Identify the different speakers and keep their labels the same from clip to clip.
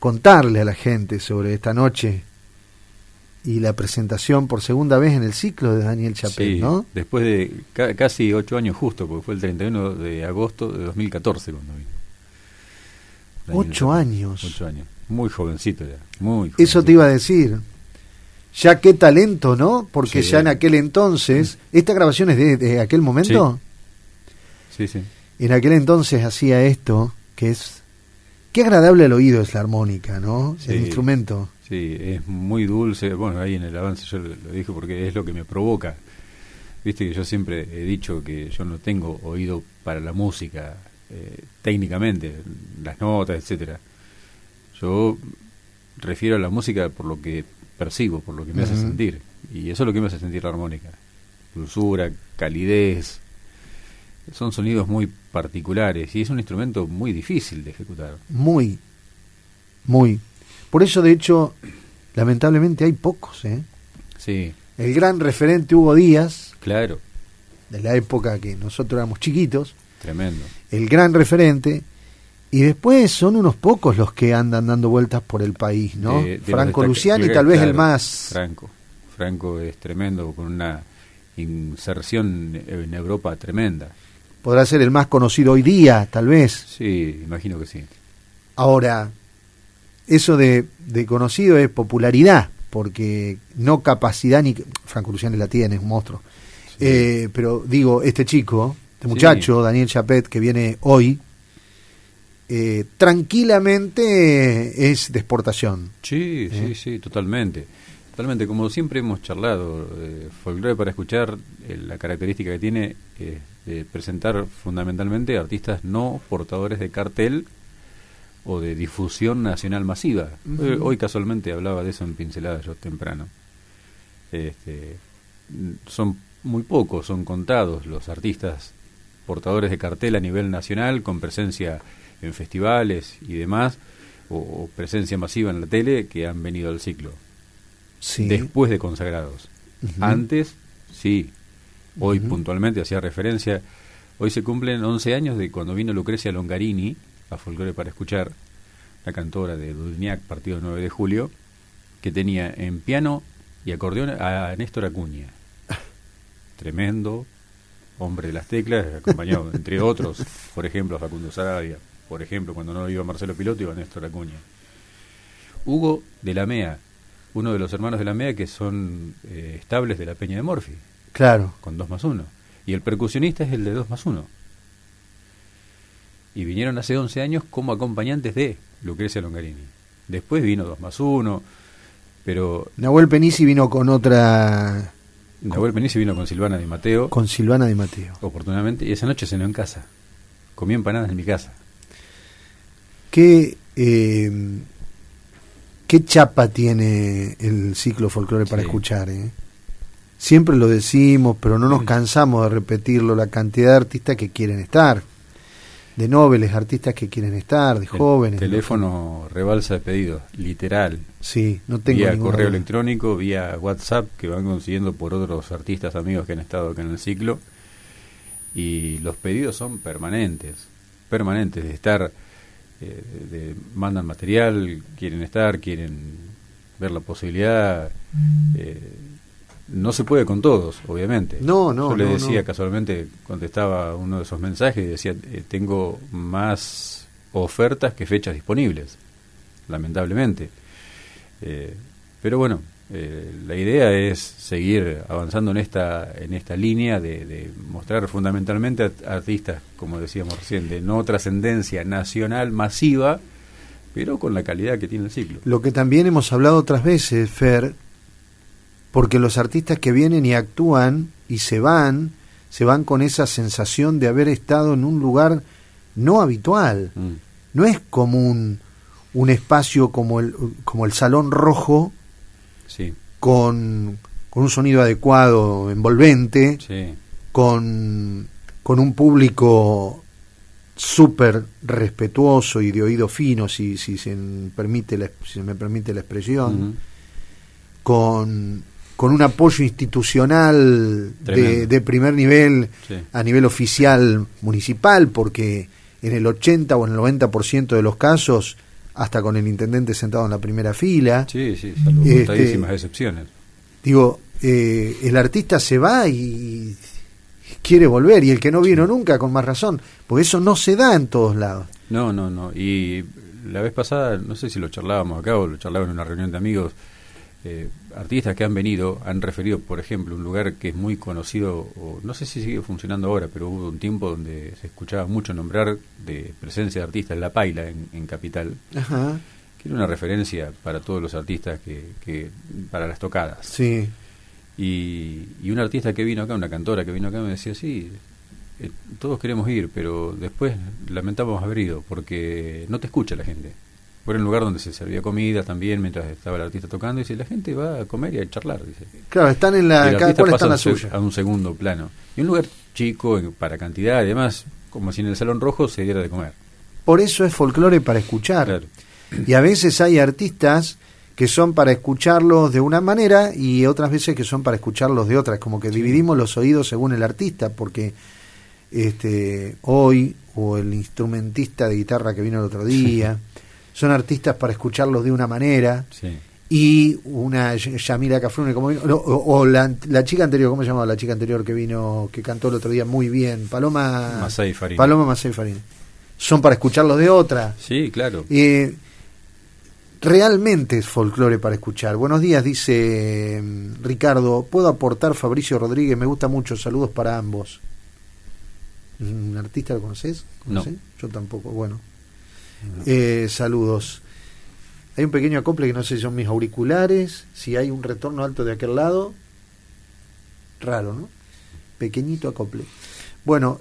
Speaker 1: contarle a la gente sobre esta noche y la presentación por segunda vez en el ciclo de Daniel Chapet,
Speaker 2: sí,
Speaker 1: ¿no?
Speaker 2: Después de casi 8 años justo, porque fue el 31 de agosto de 2014 cuando vino.
Speaker 1: 8 años.
Speaker 2: 8 años. Muy jovencito ya. Muy jovencito.
Speaker 1: Eso te iba a decir. Ya qué talento, ¿no? Porque
Speaker 2: Sí.
Speaker 1: ya en aquel entonces... ¿Esta grabación es de aquel momento?
Speaker 2: Sí, sí.
Speaker 1: En aquel entonces hacía esto, que es... Qué agradable al oído es la armónica, ¿no?
Speaker 2: Sí.
Speaker 1: El instrumento.
Speaker 2: Sí, es muy dulce. Bueno, ahí en el avance yo lo dije porque es lo que me provoca. Viste que yo siempre he dicho que yo no tengo oído para la música, técnicamente, las notas, etcétera. Yo refiero a la música por lo que percibo, por lo que me hace sentir. Y eso es lo que me hace sentir la armónica. Dulzura, calidez. Son sonidos muy particulares y es un instrumento muy difícil de ejecutar.
Speaker 1: Muy. Por eso, de hecho, lamentablemente hay pocos, ¿eh?
Speaker 2: Sí,
Speaker 1: El gran referente Hugo Díaz,
Speaker 2: claro,
Speaker 1: de la época que nosotros éramos chiquitos,
Speaker 2: tremendo.
Speaker 1: el gran referente, y después son unos pocos los que andan dando vueltas por el país, ¿no?
Speaker 2: De
Speaker 1: Franco
Speaker 2: los
Speaker 1: Luciani,
Speaker 2: claro,
Speaker 1: tal vez el más...
Speaker 2: Franco es tremendo, con una inserción en Europa tremenda.
Speaker 1: Podrá ser el más conocido hoy día, tal vez.
Speaker 2: Sí, imagino que sí.
Speaker 1: Ahora, eso de conocido es popularidad, porque no capacidad ni... Franco Luciani la tiene, es un monstruo.
Speaker 2: Sí.
Speaker 1: Pero digo, este chico, este
Speaker 2: Sí.
Speaker 1: muchacho, Daniel Chapet, que viene hoy, tranquilamente es de exportación.
Speaker 2: Sí, sí, totalmente. Totalmente, como siempre hemos charlado, Folclore para escuchar, la característica que tiene es de presentar fundamentalmente artistas no portadores de cartel o de difusión nacional masiva. Hoy casualmente hablaba de eso en Pinceladas yo temprano. Son muy pocos, son contados los artistas portadores de cartel a nivel nacional con presencia en festivales y demás, o presencia masiva en la tele, que han venido al ciclo.
Speaker 1: Sí.
Speaker 2: Después de consagrados. Antes, sí. Hoy puntualmente hacía referencia. Hoy se cumplen 11 años de cuando vino Lucrecia Longarini a Folclore para escuchar, la cantora de Dudniak, partido 9 de julio, que tenía en piano y acordeón a Néstor Acuña. Tremendo, hombre de las teclas, acompañado, entre otros, por ejemplo, a Facundo Saravia. Por ejemplo, cuando no iba Marcelo Piloto, iba Néstor Acuña. Hugo de la Mea, uno de los hermanos de la Mea que son estables de la Peña de Morphy.
Speaker 1: Claro.
Speaker 2: Con 2+1. Y el percusionista es el de 2+1. Y vinieron hace 11 años como acompañantes de Lucrecia Longarini. Después vino 2+1, pero...
Speaker 1: Nahuel Penisi vino con otra...
Speaker 2: Nahuel Penisi vino con Silvana Di Matteo.
Speaker 1: Con Silvana Di Matteo.
Speaker 2: Oportunamente. Y esa noche cenó en casa. Comí empanadas en mi casa.
Speaker 1: ¿Qué chapa tiene el ciclo Folclore para escuchar? Siempre lo decimos, pero no nos cansamos de repetirlo, la cantidad de artistas que quieren estar, de nobles artistas que quieren estar, de jóvenes.
Speaker 2: El teléfono rebalsa de pedidos, literal.
Speaker 1: Sí, no tengo
Speaker 2: vía
Speaker 1: ninguna
Speaker 2: correo
Speaker 1: duda.
Speaker 2: electrónico, vía WhatsApp, que van consiguiendo por otros artistas amigos que han estado acá en el ciclo. Y los pedidos son permanentes, de estar... mandan material, quieren estar, quieren ver la posibilidad. No se puede con todos, obviamente.
Speaker 1: No,
Speaker 2: yo le decía casualmente, contestaba uno de esos mensajes y decía, tengo más ofertas que fechas disponibles, lamentablemente. Pero bueno, la idea es seguir avanzando en esta línea de mostrar fundamentalmente a artistas, como decíamos recién, de no trascendencia nacional masiva, pero con la calidad que tiene el ciclo.
Speaker 1: Lo que también hemos hablado otras veces, Fer, porque los artistas que vienen y actúan y se van con esa sensación de haber estado en un lugar no habitual. No es común un espacio como el Salón Rojo,
Speaker 2: sí,
Speaker 1: con un sonido adecuado, envolvente,
Speaker 2: sí,
Speaker 1: con un público súper respetuoso y de oído fino, si se me permite la expresión, con un apoyo institucional de primer nivel,
Speaker 2: sí,
Speaker 1: a nivel oficial municipal, porque en el 80 o en el 90% de los casos hasta con el intendente sentado en la primera fila.
Speaker 2: Sí, salvo contadísimas excepciones.
Speaker 1: Digo, el artista se va y quiere volver, y el que no vino nunca, con más razón, porque eso no se da en todos lados.
Speaker 2: No. Y la vez pasada, no sé si lo charlábamos acá o lo charlaba en una reunión de amigos, artistas que han venido han referido, por ejemplo, un lugar que es muy conocido, o no sé si sigue funcionando ahora, pero hubo un tiempo donde se escuchaba mucho nombrar de presencia de artistas, La Paila en Capital.
Speaker 1: Ajá.
Speaker 2: Que era una referencia para todos los artistas que para las tocadas.
Speaker 1: Sí.
Speaker 2: Y un artista que vino acá, una cantora que vino acá, me decía, sí, todos queremos ir, pero después lamentamos haber ido porque no te escucha la gente. Fue un lugar donde se servía comida también mientras estaba el artista tocando, y dice, la gente va a comer y a charlar, dice.
Speaker 1: Claro, están en la, cada cual está en la suya.
Speaker 2: A un segundo plano. Y un lugar chico para cantidad, además, como si en el Salón Rojo se diera de comer.
Speaker 1: Por eso es folclore para escuchar.
Speaker 2: Claro.
Speaker 1: Y a veces hay artistas que son para escucharlos de una manera y otras veces que son para escucharlos de otra. Como que dividimos los oídos según el artista, porque hoy, o el instrumentista de guitarra que vino el otro día, son artistas para escucharlos de una manera, y una Yamila Cafrune, como vino, o la chica anterior, ¿cómo se llamaba la chica anterior que vino, que cantó el otro día muy bien? Paloma Masay Farín. Son para escucharlos de otra.
Speaker 2: Sí, claro.
Speaker 1: Realmente es folclore para escuchar. Buenos días, dice Ricardo. ¿Puedo aportar? Fabricio Rodríguez, me gusta mucho. Saludos para ambos. ¿Un artista lo conoces?
Speaker 2: No.
Speaker 1: Yo tampoco. Bueno. Saludos. Hay un pequeño acople que no sé si son mis auriculares. Si hay un retorno alto de aquel lado. Raro, ¿no? Pequeñito acople. Bueno,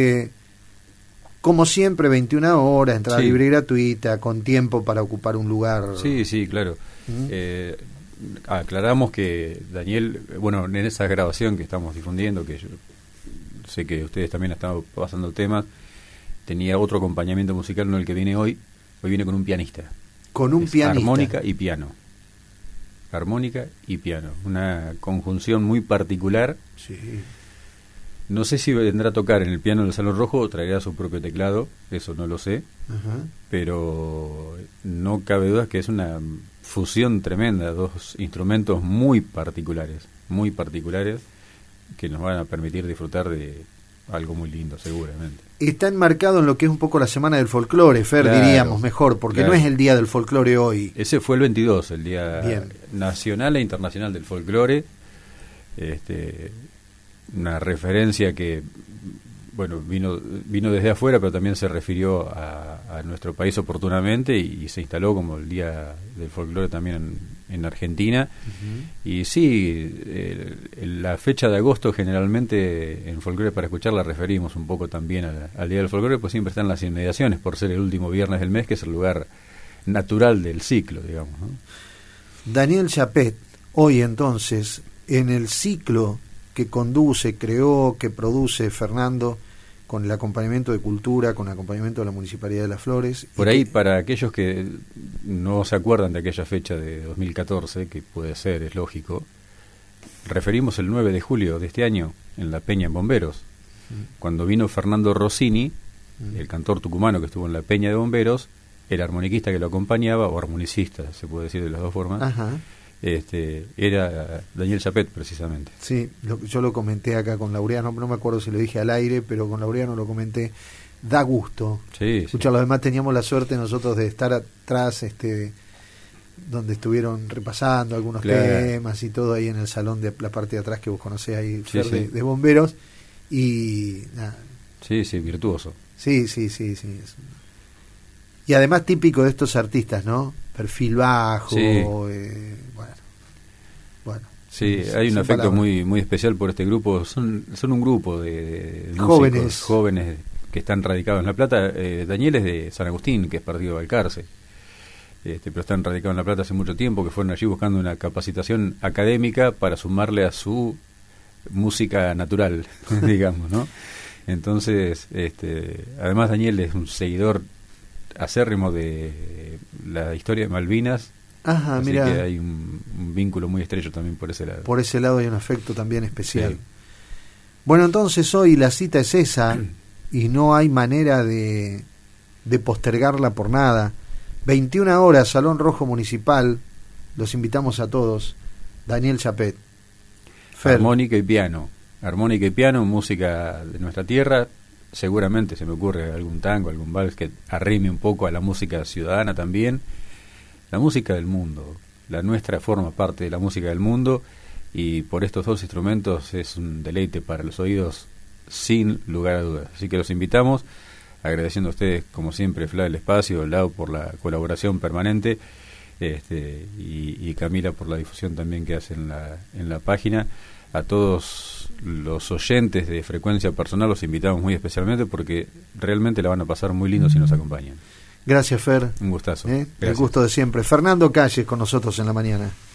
Speaker 1: como siempre, 21 horas, entrada libre y gratuita, con tiempo para ocupar un lugar.
Speaker 2: Sí, claro. Aclaramos que Daniel, bueno, en esa grabación que estamos difundiendo, que yo sé que ustedes también están pasando temas, tenía otro acompañamiento musical, no el que viene hoy. Hoy viene con un pianista.
Speaker 1: Con un pianista.
Speaker 2: Armónica y piano. Armónica y piano. Una conjunción muy particular.
Speaker 1: Sí.
Speaker 2: No sé si vendrá a tocar en el piano del Salón Rojo o traerá su propio teclado, eso no lo sé.
Speaker 1: Ajá.
Speaker 2: Pero no cabe duda que es una fusión tremenda, dos instrumentos muy particulares, que nos van a permitir disfrutar de algo muy lindo, seguramente.
Speaker 1: Está enmarcado en lo que es un poco la semana del folclore, Fer, claro, diríamos mejor, porque no es el día del folclore hoy.
Speaker 2: Ese fue el 22, el día nacional e internacional del folclore. Una referencia que, bueno, vino desde afuera, pero también se refirió a nuestro país oportunamente y se instaló como el día del folclore también en Argentina. Uh-huh. Y sí, la fecha de agosto generalmente en Folclore para Escuchar la referimos un poco también al día del folclore, pues siempre están las inmediaciones por ser el último viernes del mes, que es el lugar natural del ciclo, digamos, ¿no?
Speaker 1: Daniel Chapet, hoy entonces, en el ciclo que conduce, creó, que produce Fernando, con el acompañamiento de Cultura, con el acompañamiento de la Municipalidad de Las Flores.
Speaker 2: Por ahí, para aquellos que no se acuerdan de aquella fecha de 2014, que puede ser, es lógico, referimos el 9 de julio de este año, en la Peña en Bomberos, cuando vino Fernando Rossini, el cantor tucumano que estuvo en la Peña de Bomberos, el armoniquista que lo acompañaba, o armonicista, se puede decir de las dos formas.
Speaker 1: Ajá.
Speaker 2: Era Daniel Chapet, precisamente.
Speaker 1: Sí, yo lo comenté acá con Laureano, no me acuerdo si lo dije al aire, pero con Laureano lo comenté. Da gusto escucharlo. Además teníamos la suerte nosotros de estar atrás, donde estuvieron repasando algunos temas y todo ahí en el salón de la parte de atrás que vos conocés ahí, de bomberos, y nada.
Speaker 2: Sí, virtuoso.
Speaker 1: Sí. Y además típico de estos artistas, ¿no? Perfil bajo, bueno.
Speaker 2: Sí, hay un afecto muy especial por este grupo. Son un grupo de
Speaker 1: jóvenes
Speaker 2: que están radicados en La Plata. Daniel es de San Agustín, que es partido de Balcarce, pero están radicados en La Plata hace mucho tiempo, que fueron allí buscando una capacitación académica para sumarle a su música natural, digamos, ¿no? Entonces, además Daniel es un seguidor acérrimo de la historia de Malvinas.
Speaker 1: Ajá,
Speaker 2: así
Speaker 1: mira,
Speaker 2: que hay un vínculo muy estrecho también por ese lado.
Speaker 1: Por ese lado hay un afecto también especial. Sí. Bueno, entonces hoy la cita es esa y no hay manera de postergarla por nada. 21 horas, Salón Rojo Municipal. Los invitamos a todos. Daniel Chapet.
Speaker 2: Armónica y piano, música de nuestra tierra. Seguramente se me ocurre algún tango, algún vals que arrime un poco a la música ciudadana también. La música del mundo, la nuestra forma parte de la música del mundo, y por estos dos instrumentos es un deleite para los oídos sin lugar a dudas. Así que los invitamos, agradeciendo a ustedes como siempre, Fla, el espacio, Lau por la colaboración permanente, y Camila por la difusión también que hace en la página. A todos los oyentes de Frecuencia Personal los invitamos muy especialmente, porque realmente la van a pasar muy lindo si nos acompañan.
Speaker 1: Gracias, Fer.
Speaker 2: Un gustazo.
Speaker 1: El gusto de siempre. Fernando Calles con nosotros en la mañana.